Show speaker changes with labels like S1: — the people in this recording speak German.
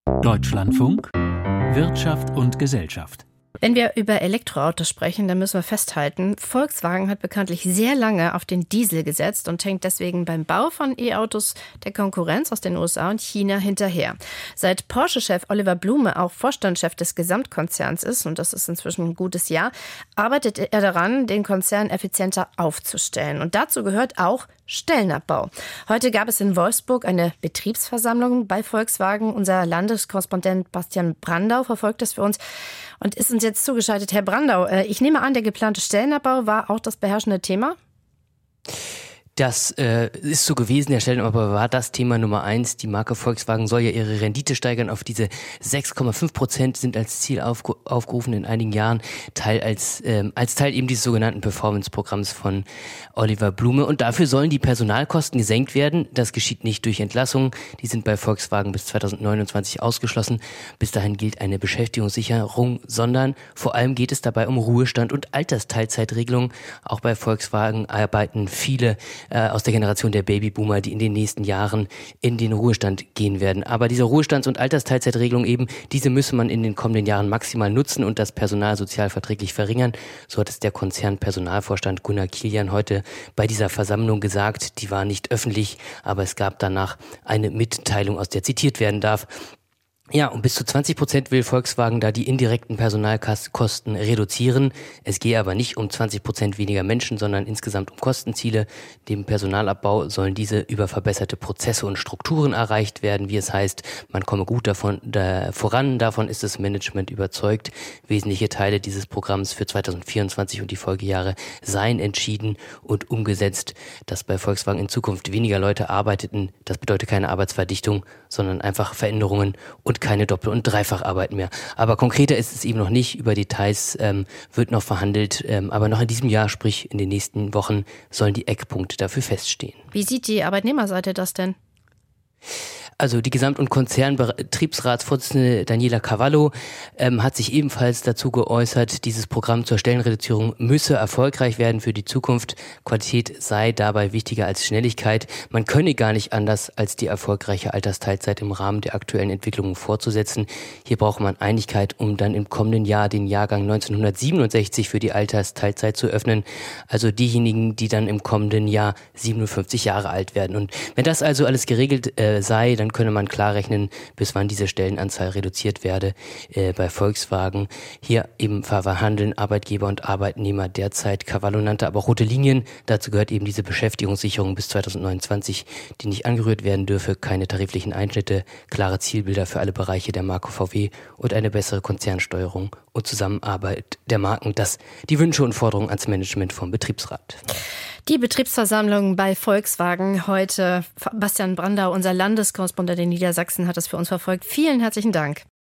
S1: Deutschlandfunk, Wirtschaft und Gesellschaft.
S2: Wenn wir über Elektroautos sprechen, dann müssen wir festhalten, Volkswagen hat bekanntlich sehr lange auf den Diesel gesetzt und hängt deswegen beim Bau von E-Autos der Konkurrenz aus den USA und China hinterher. Seit Porsche-Chef Oliver Blume auch Vorstandschef des Gesamtkonzerns ist, und das ist inzwischen ein gutes Jahr, arbeitet er daran, den Konzern effizienter aufzustellen. Und dazu gehört auch Stellenabbau. Heute gab es in Wolfsburg eine Betriebsversammlung bei Volkswagen. Unser Landeskorrespondent Bastian Brandau verfolgt das für uns und ist uns jetzt zugeschaltet. Herr Brandau, ich nehme an, der geplante Stellenabbau war auch das beherrschende Thema?
S3: Das ist so gewesen, der Stellenabbau war das Thema Nummer 1. Die Marke Volkswagen soll ja ihre Rendite steigern auf diese 6,5%, sind als Ziel aufgerufen in einigen Jahren, als Teil eben dieses sogenannten Performance-Programms von Oliver Blume. Und dafür sollen die Personalkosten gesenkt werden. Das geschieht nicht durch Entlassungen. Die sind bei Volkswagen bis 2029 ausgeschlossen. Bis dahin gilt eine Beschäftigungssicherung, sondern vor allem geht es dabei um Ruhestand und Altersteilzeitregelungen. Auch bei Volkswagen arbeiten viele aus der Generation der Babyboomer, die in den nächsten Jahren in den Ruhestand gehen werden. Aber diese Ruhestands- und Altersteilzeitregelung eben, diese müsse man in den kommenden Jahren maximal nutzen und das Personal sozialverträglich verringern. So hat es der Konzernpersonalvorstand Gunnar Kilian heute bei dieser Versammlung gesagt. Die war nicht öffentlich, aber es gab danach eine Mitteilung, aus der zitiert werden darf. Ja, und bis zu 20% will Volkswagen da die indirekten Personalkosten reduzieren. Es gehe aber nicht um 20% weniger Menschen, sondern insgesamt um Kostenziele. Dem Personalabbau sollen diese über verbesserte Prozesse und Strukturen erreicht werden. Wie es heißt, man komme gut voran. Davon ist das Management überzeugt. Wesentliche Teile dieses Programms für 2024 und die Folgejahre seien entschieden und umgesetzt, dass bei Volkswagen in Zukunft weniger Leute arbeiteten. Das bedeutet keine Arbeitsverdichtung, sondern einfach Veränderungen und keine Doppel- und Dreifacharbeit mehr. Aber konkreter ist es eben noch nicht. Über Details wird noch verhandelt. Aber noch in diesem Jahr, sprich in den nächsten Wochen, sollen die Eckpunkte dafür feststehen.
S2: Wie sieht die Arbeitnehmerseite das denn?
S3: Also die Gesamt- und Konzernbetriebsratsvorsitzende Daniela Cavallo hat sich ebenfalls dazu geäußert, dieses Programm zur Stellenreduzierung müsse erfolgreich werden für die Zukunft. Qualität sei dabei wichtiger als Schnelligkeit. Man könne gar nicht anders, als die erfolgreiche Altersteilzeit im Rahmen der aktuellen Entwicklungen fortzusetzen. Hier braucht man Einigkeit, um dann im kommenden Jahr den Jahrgang 1967 für die Altersteilzeit zu öffnen. Also diejenigen, die dann im kommenden Jahr 57 Jahre alt werden. Und wenn das also alles geregelt sei, dann könne man klar rechnen, bis wann diese Stellenanzahl reduziert werde bei Volkswagen. Hier eben verhandeln Arbeitgeber und Arbeitnehmer derzeit. Cavallo nannte aber auch rote Linien. Dazu gehört eben diese Beschäftigungssicherung bis 2029, die nicht angerührt werden dürfe, keine tariflichen Einschnitte, klare Zielbilder für alle Bereiche der Marke VW und eine bessere Konzernsteuerung und Zusammenarbeit der Marken. Das die Wünsche und Forderungen ans Management vom Betriebsrat.
S2: Die Betriebsversammlung bei Volkswagen heute. Bastian Brandau, unser Landeskorrespondent in Niedersachsen, hat das für uns verfolgt. Vielen herzlichen Dank.